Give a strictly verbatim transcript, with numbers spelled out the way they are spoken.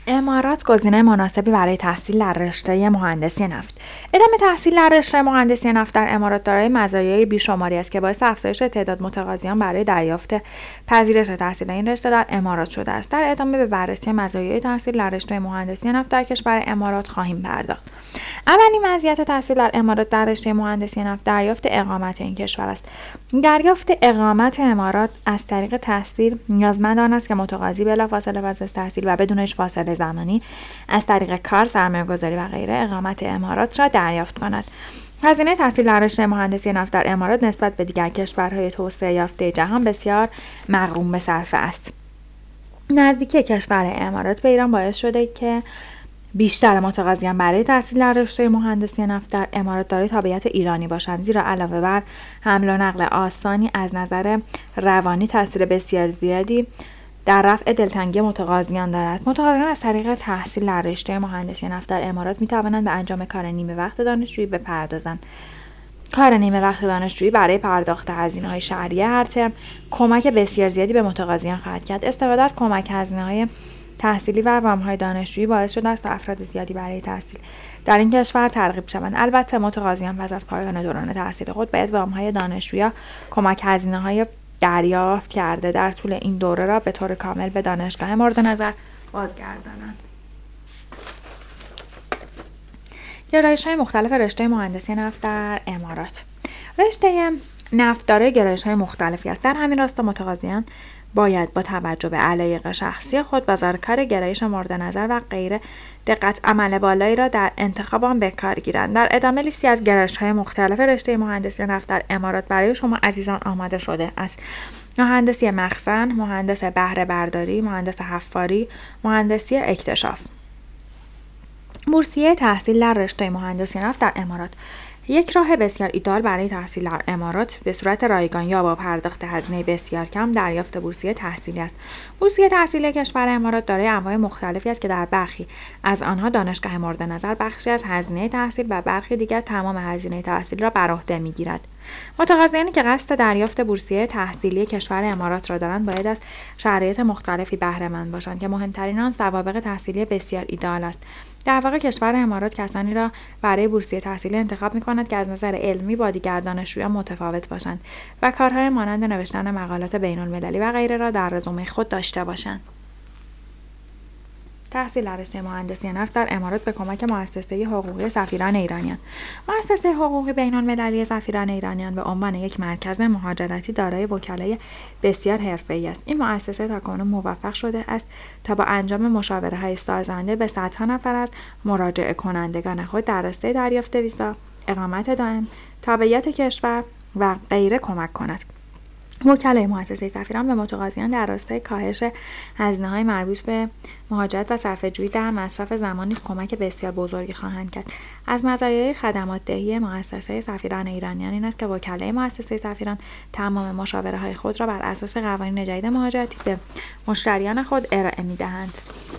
امارات گزینه مناسبی برای تحصیل در رشته مهندسی نفت. ادامه تحصیل در رشته مهندسی نفت در امارات دارای مزایای بیشماری است که باعث افزایش تعداد متقاضیان برای دریافت پذیرش تحصیل این رشته در امارات شده است. در ادامه به بررسی مزایای تحصیل در رشته مهندسی نفت در کشور امارات خواهیم پرداخت. اولین مزیت تحصیل در امارات در رشته مهندسی نفت دریافت اقامت این کشور است. دریافت اقامت امارات از طریق تحصیل نیازمند آن است که متقاضی بلافاصله پس از تحصیل و بدون هیچ فاصله زمانی از طریق کار، سرمایه‌گذاری و غیره اقامت امارات را دریافت کند. هزینه تحصیل در رشته مهندسی نفت در امارات نسبت به دیگر کشورهای توسعه یافته جهان بسیار مغروم به صرفه است. نزدیکی کشور امارات به ایران باعث شده که بیشتر متقاضیان برای تحصیل در رشته مهندسی نفت در امارات دارای تابعیت ایرانی باشند، زیرا علاوه بر حمل و نقل آسانی از نظر روانی تاثیر بسیار زیادی در رفع دلتنگی متقاضیان دارد. متقاضیان از طریق تحصیل در رشته مهندسی نفت در امارات می توانند به انجام کار نیمه وقت دانشجویی بپردازند. کار نیمه وقت دانشجویی برای پرداخت هزینه‌های شهریه هر ترم کمک بسیار زیادی به متقاضیان خواهد کرد. استفاده از کمک هزینه‌های تحصیلی و وام‌های دانشجویی باعث شده است تا افراد زیادی برای تحصیل در این کشور ترغیب شوند. البته متقاضیان پس از پایان دوران تحصیل خود باید وام‌های دانشجویی یا کمک هزینه‌های دریافت کرده در طول این دوره را به طور کامل به دانشگاه مورد نظر بازگردانند. گرایش‌های مختلف رشته مهندسی نفت در امارات. رشته نفت دارای گرایش‌های مختلفی است. در همین راستا متقاضیان باید با توجه به علایق شخصی خود بازار کار، گرایش مورد نظر و غیره دقت عمل بالایی را در انتخاب آن به کار گیرند. در ادامه لیستی از گرایش‌های مختلف رشته مهندسی نفت در امارات برای شما عزیزان آماده شده است: مهندسی مخزن، مهندس بهره برداری، مهندس حفاری، مهندسی اکتشاف. بورسیه تحصیل در رشته مهندسی نفت در امارات. یک راه بسیار ایدال برای تحصیل در امارات به صورت رایگان یا با پرداخت هزینه بسیار کم دریافت بورسیه تحصیلی است. بورسیه تحصیلی کشور امارات دارای انواع مختلفی است که در برخی از آنها دانشگاه مورد نظر بخشی از هزینه تحصیل و برخی دیگر تمام هزینه تحصیل را بر عهده می‌گیرد. متقاضیانی که قصد دریافت بورسیه تحصیلی کشور امارات را دارند باید از شرایط مختلفی بهره مند باشند که مهمترین آن سوابق تحصیلی بسیار ایدئال است. در واقع کشور امارات کسانی را برای بورسیه تحصیلی انتخاب می‌کند که از نظر علمی با دیگر دانشجویان متفاوت باشند و کارهای مانند نوشتن مقالات بین‌المللی و غیره را در رزومه خود داشته باشند. تحصیل در رشته مهندسی نفت در امارات به کمک مؤسسه حقوقی سفیران ایرانیان. مؤسسه حقوقی بین‌المللی سفیران ایرانیان به عنوان یک مرکز مهاجرتی دارای وکلای بسیار حرفه‌ای است. این مؤسسه تاکنون موفق شده است تا با انجام مشاوره‌های سازنده به صدها نفر از مراجعه کنندگان خود در راسته دریافت ویزا، اقامت دائم، تابعیت کشور و غیره کمک کند. وکلای مؤسسه سفیران به متقاضیان در راستای کاهش هزینه‌های مربوط به مهاجرت و صرفه‌جویی در مصرف زمان نیز کمک بسیار بزرگی خواهند کرد. از مزایای خدمات دهی مؤسسه سفیران ایرانیان این است که وکلای مؤسسه سفیران تمام مشاوره‌های خود را بر اساس قوانین جدید مهاجرتی به مشتریان خود ارائه می‌دهند.